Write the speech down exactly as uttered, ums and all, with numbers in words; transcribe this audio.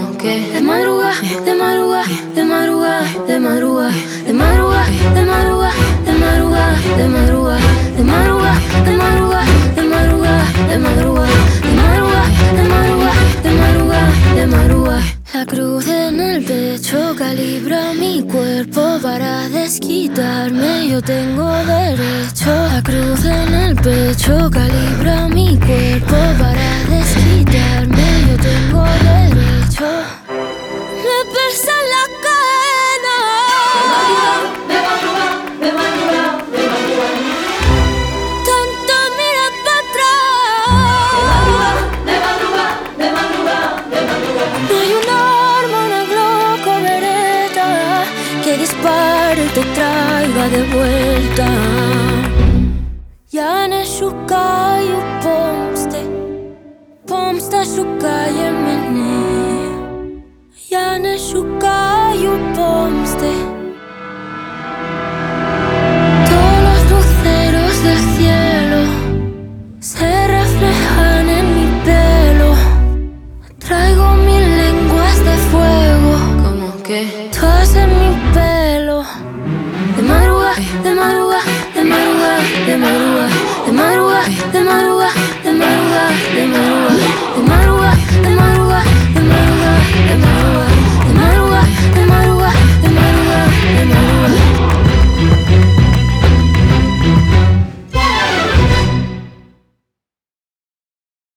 que de madrugada, de madrugada, de madrugada, de madrugada, de madrugada, de madrugada, de madrugada, de madrugada, de madrugada, de madrugada, de madrugada, de madrugada, de madrugada, de madrugada, de madrugada, de madrugada. La cruz en el pecho calibra mi cuerpo para desquitarme. Yo tengo derecho. La cruz en el pecho calibra mi cuerpo para desquitarme. Yo tengo derecho. Me pesa la cadena. De madrugada, de madrugada, de madrugada. Tanto mira para atrás. De madrugada, de madrugada, de madrugada. No hay un arma, una Glock o Beretta que dispare y te traiga de vuelta. Я не шукаю помсти, помста шукає мене. Я не шукаю